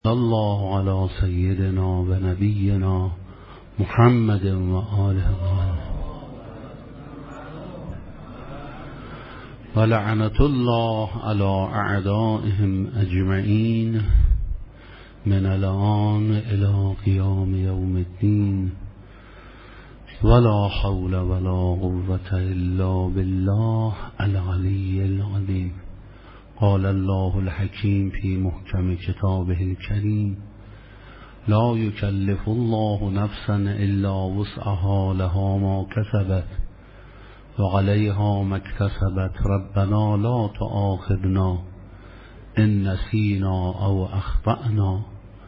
الله على سيدنا و نبينا محمد و آله و لعنة الله على اعدائهم اجمعین من الآن الى قیام یوم الدین ولا حول ولا قوة الا بالله العلی العظیم. قال الله الحكيم في محكم كتابه الكريم لا يكلف الله نفسا إلا وسعها لها ما كسبت وعليها ما اكتسبت ربنا لا تؤاخذنا إن نسينا أو أخطأنا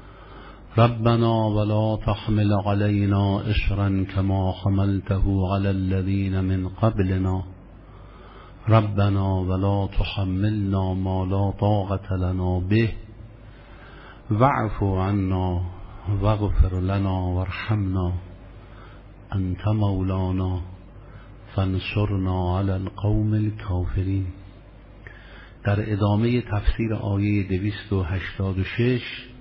ربنا ولا تحمل علينا إصرا كما حملته على الذين من قبلنا ربنا ولا تحملنا ما لا طاقة لنا به واعف عنا واغفر لنا وارحمنا أنت مولانا فانصرنا على القوم الكافرين. در ادامه تفسیر آیه 286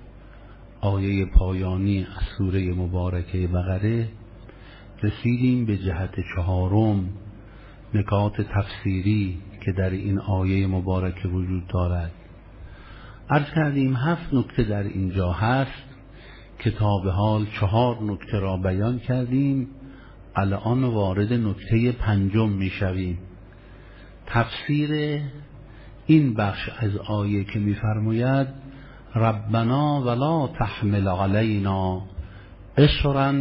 آیه پایانی از سوره مبارکه بقره رسیدیم به جهت چهارم نکات تفسیری که در این آیه مبارکه وجود دارد. عرض کردیم 7 نکته در اینجا هست که تا به حال 4 نکته را بیان کردیم، الان وارد نکته 5 میشویم. تفسیر این بخش از آیه که میفرماید ربنا ولا تحمل علینا اصرا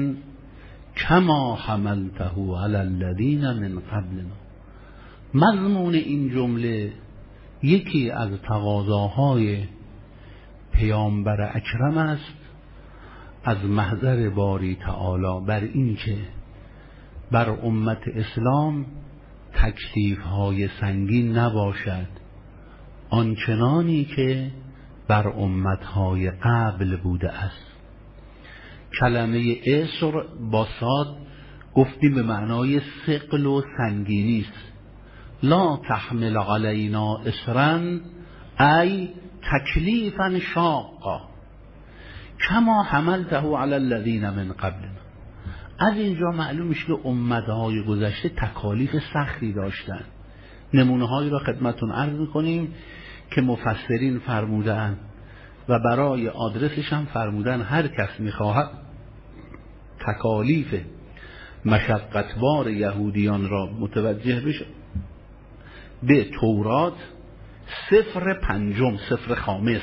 کما حملته علی الذین من قبلنا. مضمون این جمله یکی از تقاضاهای پیامبر اکرم است از محضر باری تعالی بر این که بر امت اسلام تکلیف‌های سنگین نباشد آنچنانی که بر امت‌های قبل بوده است. کلمه اسر با صاد گفتیم به معنای ثقل و سنگینی است. لا تحمل علینا اسرا ای تکلیفا شاقا کما حملته علی الذین من قبلنا. از اینجا معلوم میشه که امتهای گذشته تکالیف سختی داشتند. نمونه هایی را خدمتون عرض میکنیم که مفسرین فرمودند و برای آدرسش هم فرمودن هر کس میخواهد تکالیف مشقتبار یهودیان را متوجه بشه به تورات 0.5 صفر خامس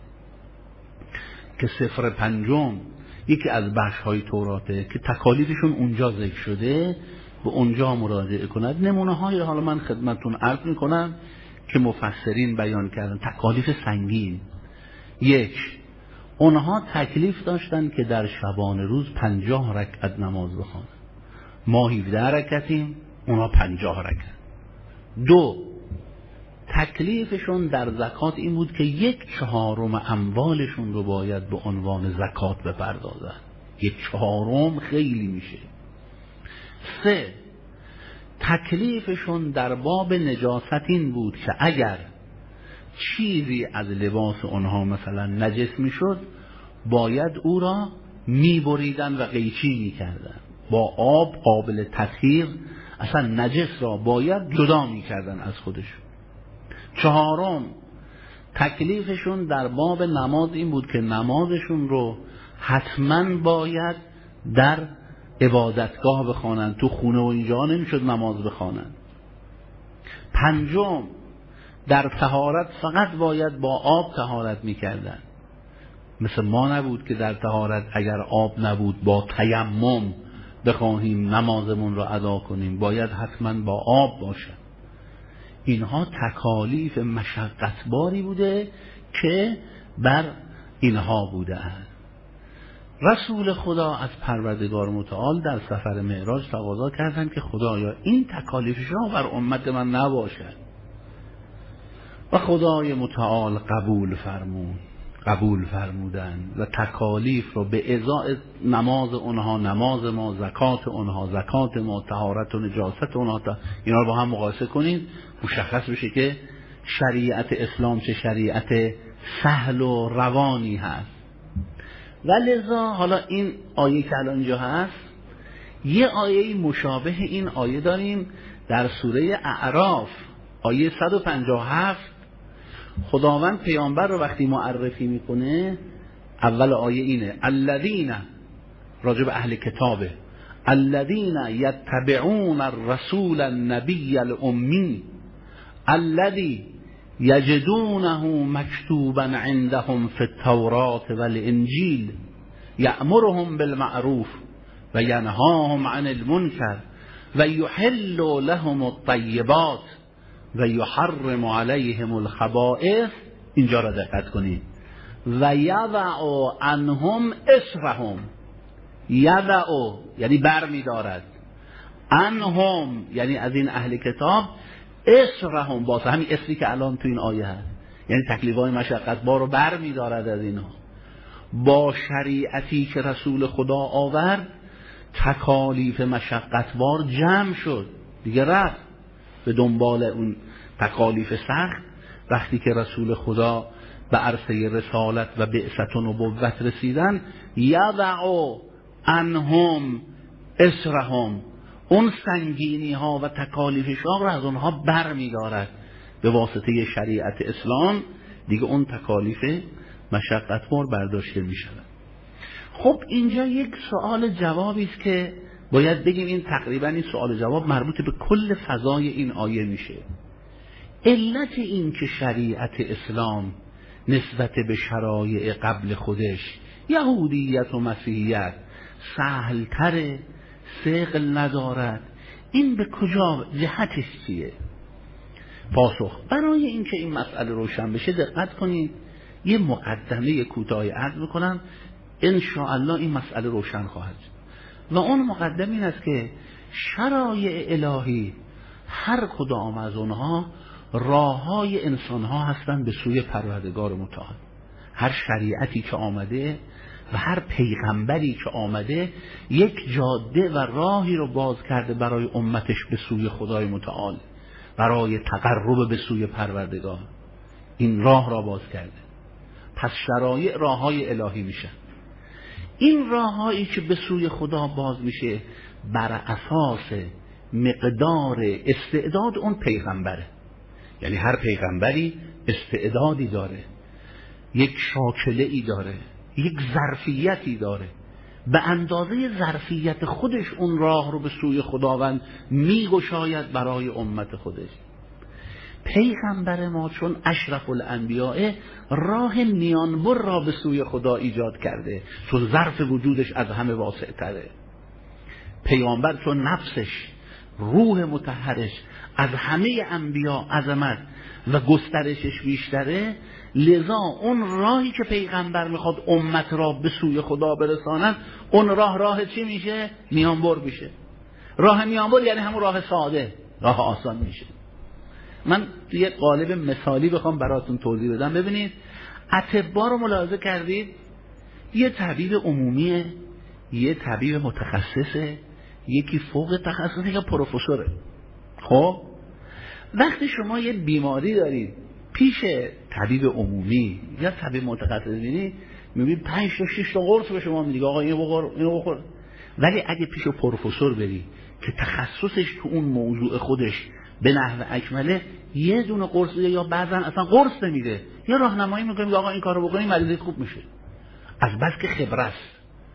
که 0.5 یکی از بخش‌های توراته که تکالیفشون اونجا ذکر شده به اونجا مراجعه کند. نمونه های حالا من خدمتون عرض میکنم که مفسرین بیان کردن. تکالیف سنگین: 1. اونها تکلیف داشتن که در شبان روز 50 رکعت نماز بخوانند. ما 17 رکعتیم، اونها 50 رکعت. 2. تکلیفشون در زکات این بود که 1/4 اموالشون رو باید به عنوان زکات بپردازن. 1/4 خیلی میشه. 3. تکلیفشون در باب نجاست این بود که اگر چیزی از لباس اونها مثلا نجس میشد باید او را میبریدن و قیچی میکردن، با آب قابل تطهیر اصلا نجس را باید جدا میکردن از خودشون. 4. تکلیفشون در باب نماز این بود که نمازشون رو حتما باید در عبادتگاه بخوانند، تو خونه و اینجا نمیشد نماز بخوانند. 5. در طهارت فقط باید با آب طهارت میکردن. مثل ما نبود که در طهارت اگر آب نبود با تیمم بخواهیم نمازمون رو ادا کنیم، باید حتما با آب باشه. اینها تکالیف مشقتباری بوده که بر اینها بوده است. رسول خدا از پروردگار متعال در سفر معراج تقاضا کردند که خدایا این تکالیف شما بر امت من نباشد و خدای متعال قبول فرمودند و تکالیف رو به ازای نماز اونها نماز ما، زکات اونها زکات ما، طهارت و نجاست اونها اینا رو با هم مقایسه کنید، مشخص بشه که شریعت اسلام چه شریعت سهل و روانی هست. و لذا حالا این آیه که الان اینجا هست، یه آیه مشابه این آیه داریم در سوره اعراف آیه 157. خداوند پیامبر رو وقتی معرفی میکنه، اول آیه اینه الذین، راجب اهل کتابه، الذین یتبعون الرسول النبی الامی الذی یجدونه مکتوبا عندهم فی التوراة والانجیل یأمرهم بالمعروف و ینهاهم عن المنکر و یحل لهم الطیبات و یحرم علیهم الخبائث. اینجا را دقت کنید. و یضع عنهم اصرهم، یضع یعنی بر می دارد، عنهم یعنی از این اهل کتاب، اصرهم باز همین اصری که الان تو این آیه هست، یعنی تکلیف‌های مشقت بار رو بر می دارد از اینها. با شریعتی که رسول خدا آورد تکالیف مشقتبار جمع شد، دیگه رفت به دنبال اون تکالیف سخت. وقتی که رسول خدا به عرصه رسالت و بعثت و نبوت رسیدن، یضع عنهم اصرهم، اون سنگینی ها و تکالیف شاق را از اونها بر می دارد به واسطه شریعت اسلام. دیگه اون تکالیف مشقتبار برداشته می شود. خب اینجا یک سوال جوابی است که باید بگیم این تقریبا این سوال جواب مربوط به کل فضای این آیه میشه. علت این که شریعت اسلام نسبت به شرایع قبل خودش، یهودیت و مسیحیت، سهل‌تره، ثقل ندارد، این به کجا جهتش چیه؟ پاسخ: برای اینکه این مسئله روشن بشه دقت کنید، یه مقدمه کوتاهی عرض میکنم، ان شاء الله این مسئله روشن خواهد شد. و اون مقدمه این است که شرایع الهی هر کدام از اونها راههای انسانها هستند به سوی پروردگار متعال. هر شریعتی که آمده و هر پیغمبری که آمده یک جاده و راهی رو باز کرده برای امتش به سوی خدای متعال، برای تقرب به سوی پروردگار. این راه را باز کرده. پس شرایع راههای الهی میشن. این راههایی که به سوی خدا باز میشه بر اساس مقدار استعداد اون پیغمبره. یعنی هر پیغمبری استعدادی داره، یک شاکله ای داره، یک ظرفیتی داره، به اندازه ظرفیت خودش اون راه رو به سوی خداوند میگشاید برای امت خودش. پیغمبر ما چون اشرف الانبیاء راه میانبر را به سوی خدا ایجاد کرده، چون ظرف وجودش از همه واسع تره. پیغمبر چون نفسش، روح مطهرش از همه انبیا عظمت و گسترشش بیشتره، لذا اون راهی که پیغمبر میخواد امت را به سوی خدا برساند، اون راه چی میشه؟ میانبر میشه. راه میانبر یعنی همون راه ساده، راه آسان میشه. من یه قالب مثالی بخوام براتون توضیح بدم. ببینید اطباء رو ملاحظه کردید، یه طبیب عمومیه، یه طبیب متخصصه، یکی فوق تخصصه، یا پروفسوره. خب وقتی شما یه بیماری دارید پیش طبیب عمومی یا طبیب متخصص میبینید 5 تا 6 تا قرص به شما میگه آقا اینو بخور اینو بخور. ولی اگه پیش پروفسور بری که تخصصش تو اون موضوع خودش به نحو اکمله، یه دونه قرص یا بعضا اصلا قرص نمیده، یا راهنمایی میکنه آقا این کارو بکنید مریضت خوب میشه، از بس که خبره است.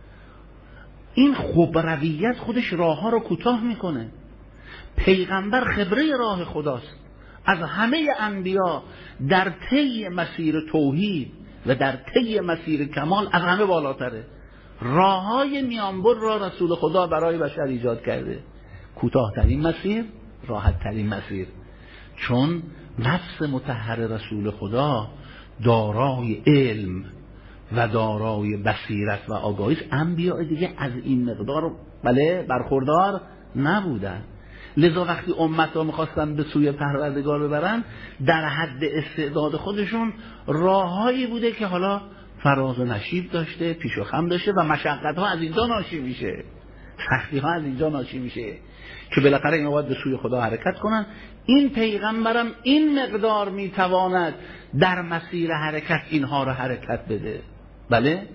این خبرویت خودش راهها رو کوتاه میکنه. پیغمبر خبره راه خداست، از همه انبیا در طی مسیر توحید و در طی مسیر کمال از همه بالاتره. راههای میانبر را رسول خدا برای بشر ایجاد کرده. کوتاه‌ترین مسیر، راحت‌ترین مسیر، چون نفس مطهر رسول خدا دارای علم و دارای بصیرت و آگاهی است. انبیاء دیگه از این مقدار برخوردار نبودن. لذا وقتی امت را میخواستن به سوی پروردگار ببرن، در حد استعداد خودشون راههایی بوده که حالا فراز و نشیب داشته، پیش و خم داشته و مشقت ها از اینجا ناشی میشه، سختی ها از اینجا ناشی میشه که بالاخره اینا باید به سوی خدا حرکت کنن. این پیغمبرم این مقدار میتواند در مسیر حرکت اینها را حرکت بده. بله،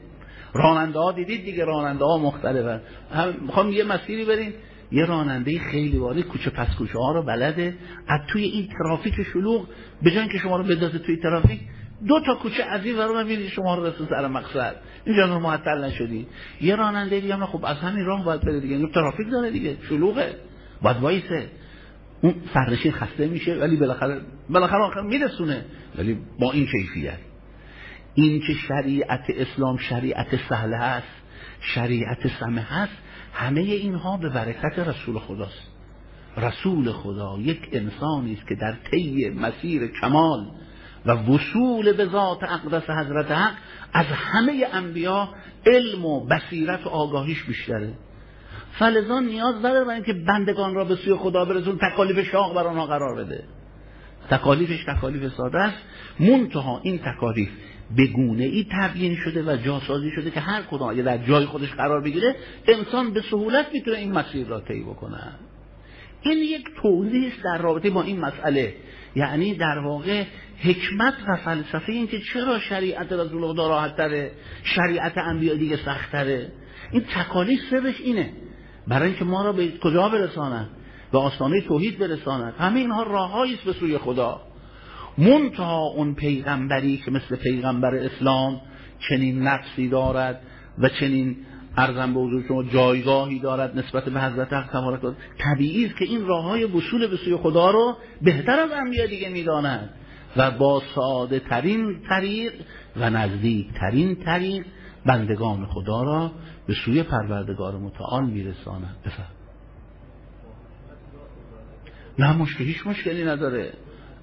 راننده ها دیدید دیگه، راننده ها مختلفن. میخوام یه مسیری برین، یه راننده خیلی وارد کوچه پس کوچه ها رو بلده، از توی این ترافیک شلوغ به جای اینکه شما رو بندازه توی ترافیک، 2 تا کوچه از این ور میرید شما رو رسون سر مقصد، اینجا رو معطل نشدی. یه راننده دیگه هم خب از همین راه باید بره دیگه، این ترافیک داره دیگه، شلوغه، باید وایسه. اون سرنشین خسته میشه ولی بالاخره آخر میرسونه، ولی با این کیفیت. این که شریعت اسلام شریعت سهل هست، شریعت سمح هست، همه اینها به برکت رسول خداست. رسول خدا یک انسانی است که در طی مسیر کمال و وصول به ذات اقدس حضرت حق از همه انبیا علم و بصیرت و آگاهیش بیشتره. فلذا نیاز داره برای اینکه بندگان را به سوی خدا برسون تکالیف شاق بر آنها قرار بده. تکالیفش تکالیف ساده است، منتها این تکالیف به گونه ای تبیین شده و جاسازی شده که هر کدام اگه در جای خودش قرار بگیره انسان به سهولت میتونه این مسیر را طی بکنه. این یک توضیح است در رابطه با این مسئله، یعنی در واقع حکمت و فلسفه این که چرا شریعت رسول خدا راحت تره، شریعت انبیا دیگه سخت تره. این تکالیف سرش اینه، برای اینکه ما را به کجا برساند؟ به آستانه توحید برساند. همه اینها راههایی است به سوی خدا. منتها اون پیغمبری که مثل پیغمبر اسلام چنین نفسی دارد و چنین ارزم به حضور شما جایگاهی دارد نسبت به حضرت حق تبارک و تعالی، طبیعی است که این راههای وصول به سوی خدا رو بهتر از انبیا دیگه میداند و با ساده ترین طریق و نزدیک ترین طریق بندگان خدا را به سوی پروردگار متعال میرساند. بفهم. نه هیچ مشکلی نداره.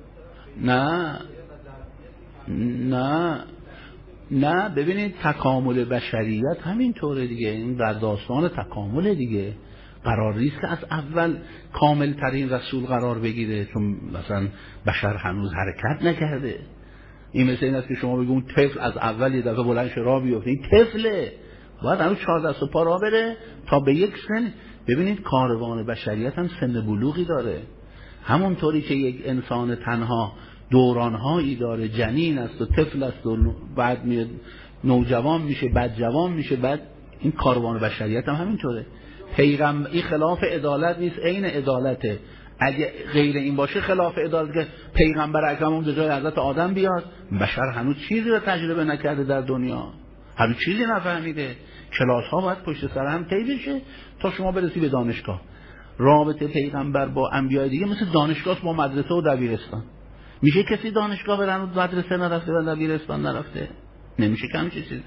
نه ببینید تکامل بشریت همین طوره دیگه، این در داستان تکامل دیگه. قرار نیست که از اول کامل ترین رسول قرار بگیره، چون مثلا بشر هنوز حرکت نکرده. این مثل این است که شما بگید اون طفل از اول یه دفعه بلند شه راه بیفته، این طفله، باید هنوز 4 دست و پا راه بره تا به یک سن. ببینید کاروان بشریت هم سن بلوغی داره، همونطوری که یک انسان تنها دورانهایی داره، جنین است و طفل است و بعد میاد نوجوان میشه، بعد جوان میشه، بعد این کاروان بشریت هم همینطوره. پیغمبر این خلاف عدالت نیست، عین عدالته. اگه غیر این باشه خلاف عدالت که پیغمبر اکرم اون جای حضرت آدم بیاد، بشر هنوز چیزی رو تجربه نکرده در دنیا، هنوز چیزی نفهمیده. کلاس ها باید پشت سر هم طی بشه تا شما برسی به دانشگاه. رابطه پیغمبر با انبیاء دیگه مثل دانشگاه با مدرسه و دبیرستان. میشه کسی دانشگاه بره و مدرسه نرفته و دبیرستان نرفته؟ نمیشه که همچین چیزی.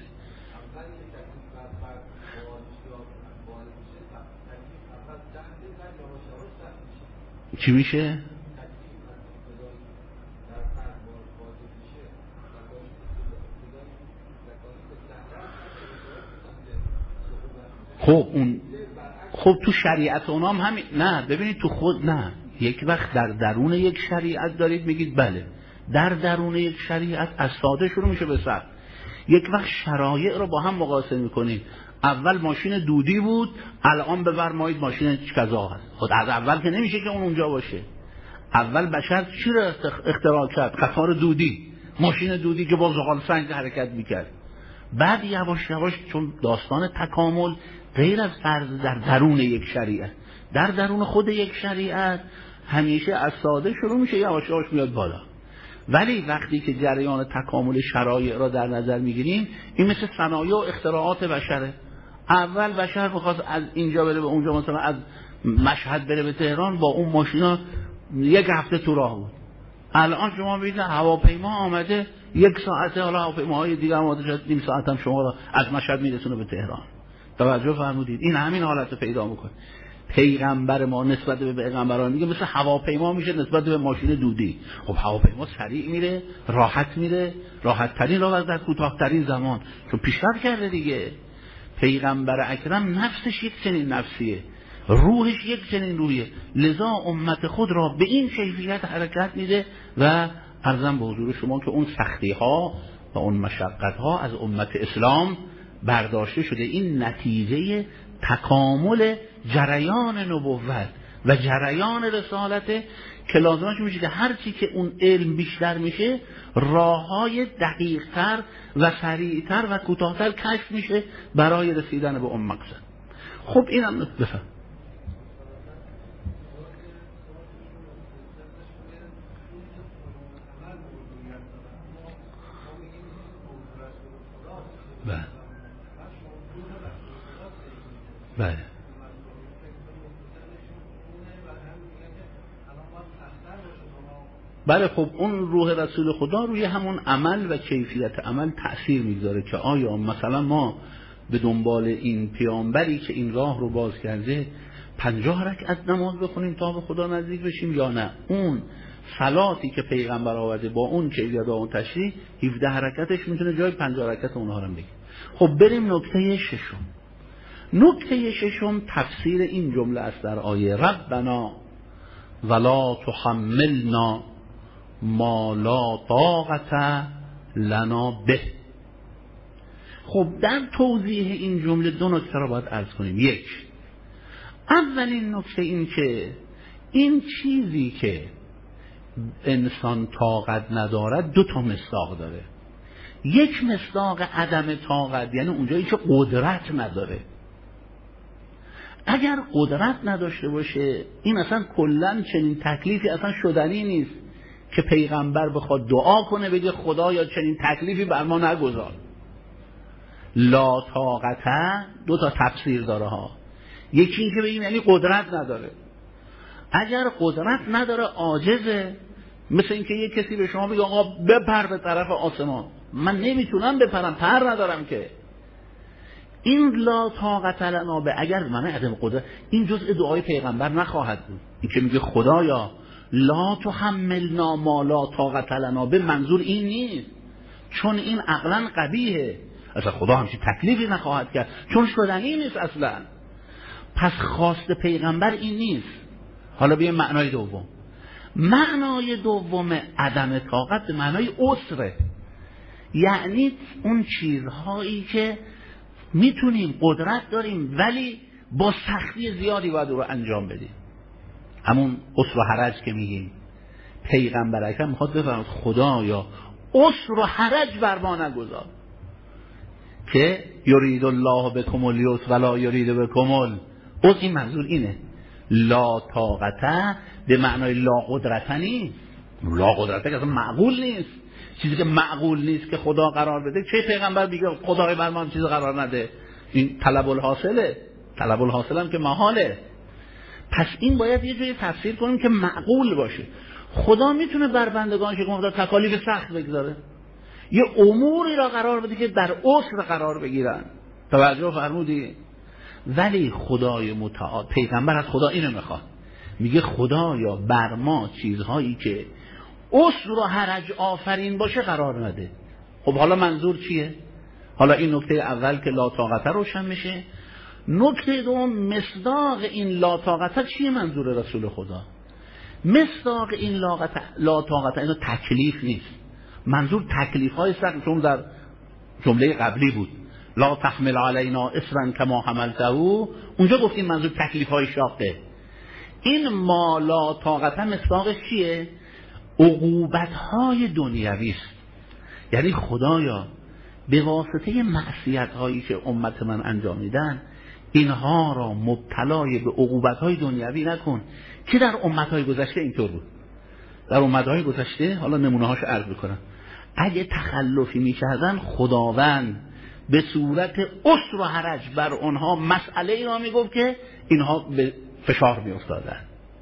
چی میشه؟ خب تو شریعت اونام همین. نه ببینید تو خود نه، یک وقت در درون یک شریعت دارید میگید بله، در درون یک شریعت از ساده شروع میشه به سخت. یک وقت شرایع رو با هم مقایسه میکنید، اول ماشین دودی بود الان بفرمایید ماشین کذا هست. خود از اول که نمیشه که اونجا باشه. اول بشر چی رو اختراع کرد؟ قطار دودی، ماشین دودی که با زغال سنگ حرکت میکرد. بعد یواش یواش چون داستان تکامل غیر از فرض در درون یک شریعت، در درون خود یک شریعت همیشه از ساده شروع میشه، یواش یواش میاد بالا. ولی وقتی که جریان تکامل شرایع را در نظر میگیریم، این مثل صنایع و اختراعات بشره. اول بشر میخواست از اینجا بره به اونجا، مثلا از مشهد بره به تهران، با اون ماشینا 1 هفته تو راه بود. الان شما میبینید هواپیما آمده 1 ساعته، حالا هواپیماهای دیگه هم آمده شد نیم ساعت هم شما را از مشهد میرسونه به تهران. توجه فرمودید؟ این همین حالت رو پیدا میکنه. پیغمبر ما نسبت به پیغمبران میگه مثل هواپیما میشه نسبت به ماشین دودی. خب هواپیما سریع میره، راحت میره، راحت ترین راه در کوتاه‌ترین زمان، چون پیشرفت کرده دیگه. پیغمبر اکرم نفسش یک چنین نفسیه، روحش یک چنین روحیه، لذا امت خود را به این کیفیت حرکت میده و عرضم به حضور شما که اون سختی ها و اون مشقت ها از امت اسلام برداشته شده. این نتیجه تکامل جریان نبوت و جریان رسالته که لازمش میشه که هرچی که اون علم بیشتر میشه راههای دقیقتر و سریعتر و کوتاهتر کشف میشه برای رسیدن به اون مقصد. خب اینم بفهم. بله بله بله. خب اون روح رسول خدا روی همون عمل و کیفیت عمل تأثیر میذاره که آیا مثلا ما به دنبال این پیامبری که این راه رو باز کرده 50 رکعت نماز بخونیم تا به خدا نزدیک بشیم یا نه اون صلاتی که پیغمبر آورده با اون کیفیت و اون تشریح 17 رکعتش میتونه جای 50 رکعت اونها رو بگیره. خب بریم نکته ششم. نکته ششم تفسیر این جمله است در آیه ربنا ولا تحملنا ما لا طاقت لنا به. خب در توضیح این جمله دو نکته را باید عرض کنیم. یک، اولین نکته این که این چیزی که انسان طاقت ندارد دو تا مصداق داره. یک مصداق عدم طاقت یعنی اونجایی که قدرت نداره. اگر قدرت نداشته باشه این اصلا کلن چنین تکلیفی اصلا شدنی نیست که پیغمبر بخواد دعا کنه بگه خدایا چنین تکلیفی بر ما نگذار. لا طاقت دو تا تفسیر داره ها. یکی این که بگیم یعنی قدرت نداره. اگر قدرت نداره عاجزه، مثل اینکه یک کسی به شما بگه آقا بپر به طرف آسمان، من نمیتونم بپرم، پر ندارم که. این لا طاقت لنا به اگر من عدم قدرت، این جزء دعای پیغمبر نخواهد بود. این که میگه خدایا لا تحملنا ما لا طاقت لنا به، منظور این نیست، چون این عقلا قبیحه، اصلا خدا همچین تکلیفی نخواهد کرد چون شدنی نیست اصلا. پس خواست پیغمبر این نیست. حالا بیایم معنای دوم. معنای دوم عدم طاقت به معنای عسره، یعنی اون چیزهایی که میتونیم قدرت داریم ولی با سختی زیادی باید رو انجام بدیم، همون عسر و حرج که میگیم. پیغمبر اکرم میخواد بفرماید خدایا عسر و حرج بر ما نگذار، که یرید الله بکم الیسر ولا یرید بکم العسر. این منظور اینه. لا طاقت به معنای لا قدرت نیست. لا قدرت که اصلا معقول نیست. چیزی که معقول نیست که خدا قرار بده. چه پیغمبر میگه خدای بر ما چیز قرار نده؟ این طلب الحاصله. طلب الحاصل هم که محاله. پس این باید یه جوری تفسیر کنیم که معقول باشه. خدا میتونه بر بندگانش که تکالیف سخت بگذاره، یه اموری را قرار بده که در عسر قرار بگیرن. توجه فرمودی؟ ولی خدای متعال، پیغمبر از خدا اینو میخواد، میگه خدایا بر ما چیزهایی که عسر و حرج آفرین باشه قرار نده. خب حالا منظور چیه؟ حالا این نکته اول که لا طاقت روشن میشه. نکته دوم مصداق این لا طاقت چیه؟ منظور رسول خدا مصداق این لا طاقت اینو تکلیف نیست، منظور تکلیف های سخت، چون در جمله قبلی بود لا تحمل علینا اصرا کما حملته، اونجا گفتیم منظور تکلیف های شاقه. این ما لا طاقت مصداقش چیه؟ عقوبت های دنیوی است. یعنی خدایا به واسطه معصیت هایی که امت من انجام میدن اینها را مبتلای به عقوبت های دنیوی نکن، که در امت های گذشته اینطور بود. در امت های گذشته حالا نمونه هاش عرض بکنم، اگه تخلفی میکردن خداوند به صورت عسر و حرج بر اونها مسئله ای را میگفت که اینها به فشار میافتادن.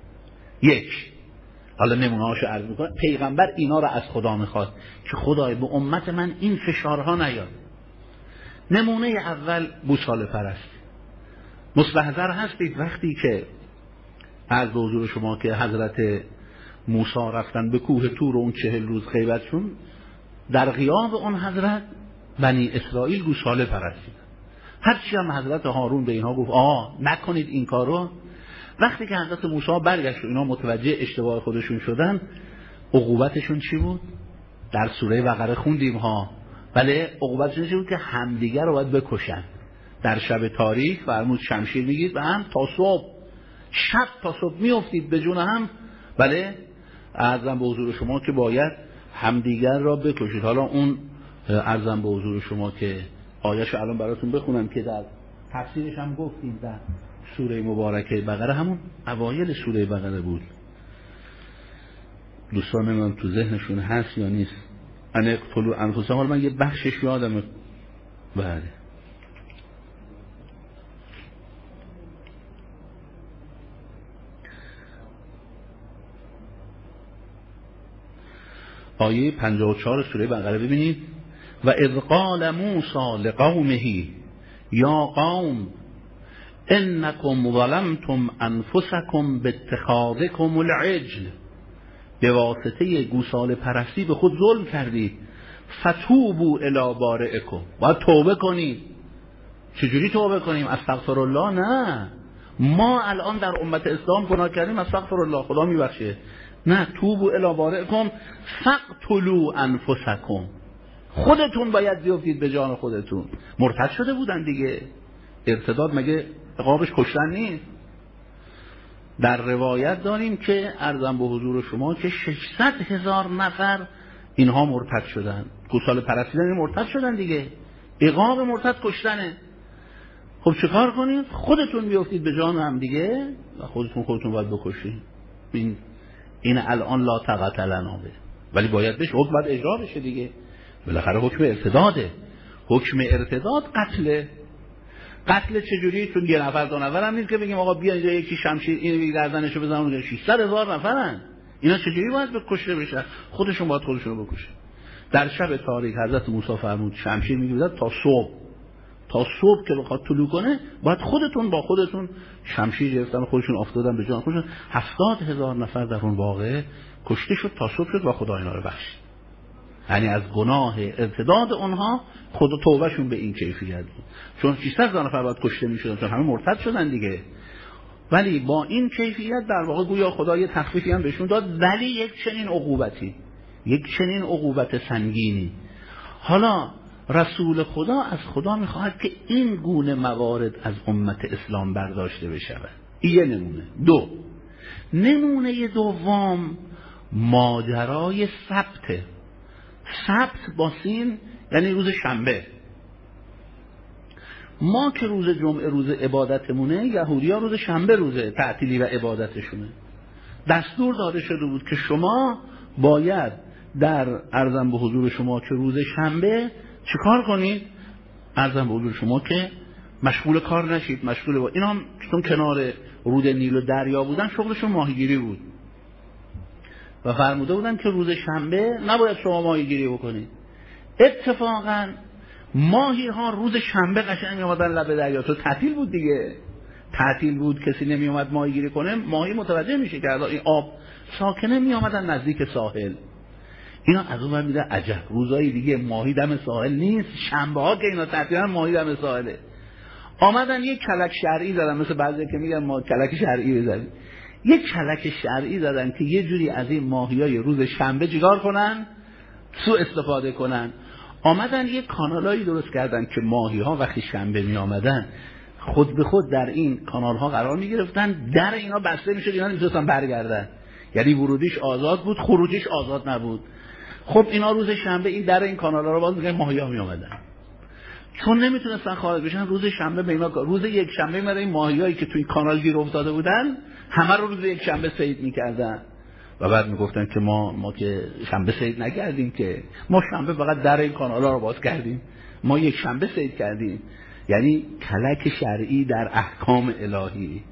یک، حالا نمونه هاشو عرض میکنم. پیغمبر اینا را از خدا میخواد که خدای به امت من این فشارها نیاد. نمونه اول گوساله پرست. مستحضر هستید وقتی که از حضور شما که حضرت موسی رفتن به کوه طور و اون 40 روز غیبتشون، در غیاب اون حضرت بنی اسرائیل گوساله پرستید. هرچی هم حضرت هارون به اینها گفت نکنید این کارو، وقتی که حضرت موسی برگشت و اینا متوجه اشتباه خودشون شدن، عقوبتشون چی بود؟ در سوره بقره خوندیم ها. بله، عقوبتشون چی بود؟ که همدیگر رو باید بکشن. در شب تاریک فرمود شمشیر میگید به هم تا صبح، شب تا صبح میافتید به جون هم. بله عرضم به حضور شما که باید همدیگر را بکشید. حالا اون عرضم به حضور شما که آیه‌شو الان براتون بخونم که در تفسیرش هم گفتیم در سوره مبارکه بقره، همون اوایل سوره بقره بود. دوستان من تو ذهنشون هست یا نیست؟ ان اقتلوا انفسکم. حالا من یه بخشش یادمه. بله آیه 54 سوره بقره ببینید. و اذ قال موسی لقومه یا قوم انکم ظلمتم انفسکم باتخاذکم العجل، به واسطه گوساله پرستی به خود ظلم کردید. فتوبوا الی بارئکم، باید توبه کنید. چجوری توبه کنیم؟ استغفر الله؟ نه، ما الان در امت اسلام گناه کردیم استغفر الله خدا میبخشه. نه، توبوا الی بارئکم فاقتلوا انفسکم، خودتون باید بیفتید به جان خودتون. مرتد شده بودن دیگه. ارتداد مگه عقابش کشتن نیست؟ در روایت داریم که عرضم به حضور شما که 600,000 نفر اینها مرتد شدن. گوساله پرستیدن مرتد شدن دیگه. عقاب مرتد کشتنه. خب چه کار کنید؟ خودتون بیفتید به جان هم دیگه و خودتون باید بکشید. این الان لا طاقت لنا به، ولی باید بشه، حکم باید اجرا بشه دیگه. بالاخره حکم ارتداده. حکم ارتداد قتله. قتل چجوری؟ چون یه نفر دو نفر هم نیست که بگیم آقا بیا اینجا یکی شمشیر اینو گردنشو بزنن. 600,000 نفرن. اینا چجوری باید بکشه بشن؟ خودشون باید خودشونو بکشه. در شب تاریک حضرت موسی فرمود شمشیر میگیرد تا صبح که بخواد طلوع کنه باید خودتون با خودتون شمشیر گرفتن خودشون افتادن به جان خودشون. 70,000 نفر در اون واقعه کشته شد تا صبح شد و خدا اینا رو بخشید. یعنی از گناه ارتداد اونها خود توبهشون به این کیفیت بود. چون 600,000 نفر باید کشته میشدن چون همه مرتد شدن دیگه. ولی با این کیفیت در واقع گویا خدا یه تخفیفی هم بهشون داد، ولی یک چنین عقوبت سنگینی. حالا رسول خدا از خدا میخواهد که این گونه موارد از امت اسلام برداشته بشود. این یه نمونه. نمونه دوم ماجرای سبت با سین یعنی روز شنبه. ما که روز جمعه روز عبادتمونه، یهودی‌ها روز شنبه روز تعطیلی و عبادتشونه. دستور داده شده بود که شما باید در عرضم به حضور شما که روز شنبه چیکار کنید؟ عرضم به حضور شما که مشغول کار نشید، مشغول با اینا هم چون کنار رود نیل و دریا بودن شغلشون ماهیگیری بود و فرموده بودن که روز شنبه نباید شما ماهیگیری بکنید. اتفاقا ماهی ها روز شنبه قشنگ می اومدن لب دریا، تو تعطیل بود دیگه، تعطیل بود کسی نمی اومد ماهیگیری کنه، ماهی متوجه میشه که این آب ساکنه، می اومدن نزدیک ساحل. اینا از اون میگن عجب روزای دیگه ماهی دم ساحل نیست، شنبه ها که اینا تعطیلن ماهی دم ساحله. آمدن یک کلک شرعی زدن، مثل بعضی که میگن ما کلک شرعی بزنیم. یک کلک شرعی زدن که یه جوری از این ماهیای روز شنبه چیکار کنن؟ سوء استفاده کنن. آمدن یک کانالایی درست کردن که ماهی ها وقتی شنبه می آمدن خود به خود در این کانال ها قرار می گرفتن، در اینا بسته می شد، اینا نمیتونستن برگردن. یعنی ورودیش آزاد بود، خروجیش آزاد نبود. خب اینا روز شنبه این در این کانال ها رو باز میگن ماهی ها می آمدن، چون نمیتونستن خارج بشن. روز شنبه به اینا، روز یک شنبه میاد این ماهیایی که توی کانال گیر افتاده بودن همه رو روز یک شنبه صید میکردن و بعد میگفتن که ما که شنبه صید نکردیم، که ما شنبه فقط در این کانال ها رو باز کردیم، ما یک شنبه صید کردیم. یعنی کلک شرعی در احکام الهی.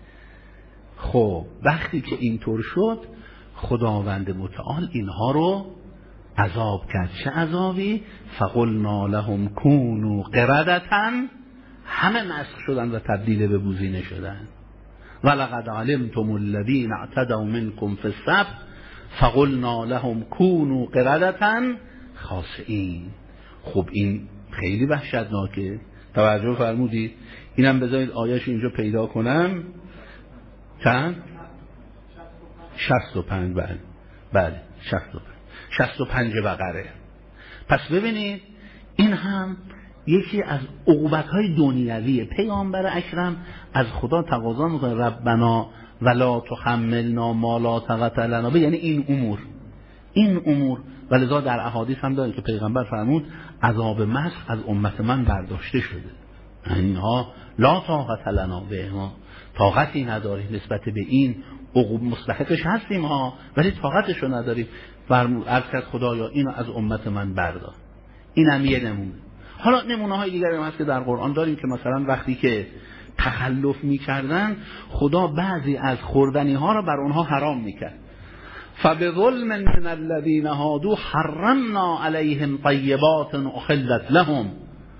خب وقتی که اینطور شد خداوند متعال اینها رو عذاب کرد. چه عذابی؟ فقلنا لهم کونوا قردة، همه مسخ شدن و تبدیل به بوزینه شدن. ولقد علمتم الذين اعتدوا منكم في السبت فقلنا لهم كونوا قردة خاسئین. خب این خیلی وحشتناکه. توجه فرمودید؟ اینم بذارید آیه‌شو اینجا پیدا کنم. چند؟ 65. بله 65 بقره. پس ببینید این هم یکی از عقوبت‌های دنیویه. پیامبر اکرم از خدا تقاضا میکنه ربنا ولا تحملنا ما لا طاقت لنا به، یعنی این امور. ولذا در احادیث هم داریم که پیغمبر فرمود عذاب مسخ از امت من برداشته شده. اینها لا طاقت لنا به، ما طاقتی نداریم نسبت به این عقوبت، مستحقش هستیم ها ولی طاقتش رو نداریم. عرض کرد خدایا اینو از امت من بردار. این هم یه نمونه. حالا نمونه های دیگری هم هست که در قرآن داریم که مثلا وقتی که تخلف میکردن خدا بعضی از خوردنی ها رو بر اونها حرام میکرد. فبظلم من الذين هادوا حرمنا عليهم طيبات احلت لهم.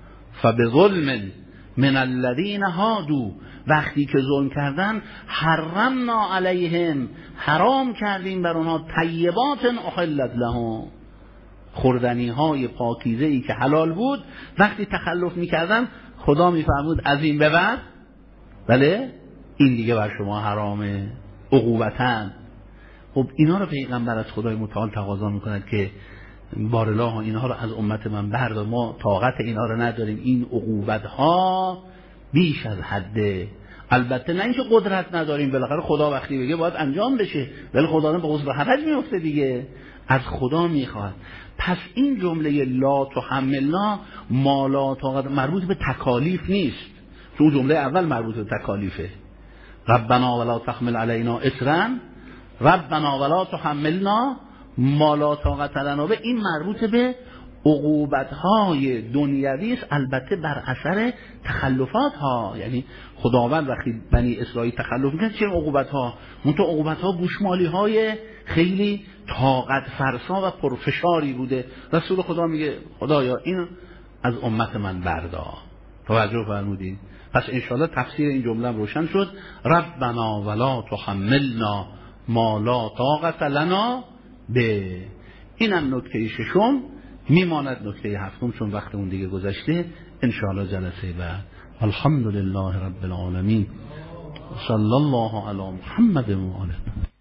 فبظلم من الذين هادوا، وقتی که ظلم کردن حرمنا علیهم، حرام کردیم بر اونها طیبات احلت لهم، خوردنی های پاکیزه ای که حلال بود. وقتی تخلف میکردن خدا میفرمود از این به بعد بله این دیگه بر شما حرامه، عقوبتن. خب اینا رو پیغمبر از خدای متعال تقاضا میکند که بارالله اینها رو از امت من بردار، ما طاقت اینا رو نداریم، این عقوبت ها بیش از حده. البته نه اینکه قدرت نداریم، بالاخره خدا وقتی بگه باید انجام بشه، ولی خدا به عذر و حرج میفته دیگه، از خدا میخواد. پس این جمله لا تحملنا ما لا طاقت مربوط به تکالیف نیست، تو جمله اول مربوط به تکالیفه. ربنا ولا تحمل علینا اصرا، ربنا ولا تحملنا ما لا طاقت لنا به، این مربوط به عقوبت‌های دنیوی است، البته بر اثر تخلفات ها. یعنی خداوند وقتی بنی اسرائیل تخلف می‌کرد چه عقوبت‌ها؟ اون عقوبت‌ها گوشمالی‌های خیلی طاقت فرسا و پرفشاری بوده. رسول خدا میگه خدایا این از امت من بردار. توجه فرمودین؟ پس انشاءالله تفسیر این جمله روشن شد. ربنا ولا تحملنا ما لا طاقت لنا به. اینم نکته ششم. میماند نکته هفتم چون وقت اون دیگه گذشته. انشاءالله جلسه بعد. الحمدلله رب العالمین. صلی الله علی محمد و آله.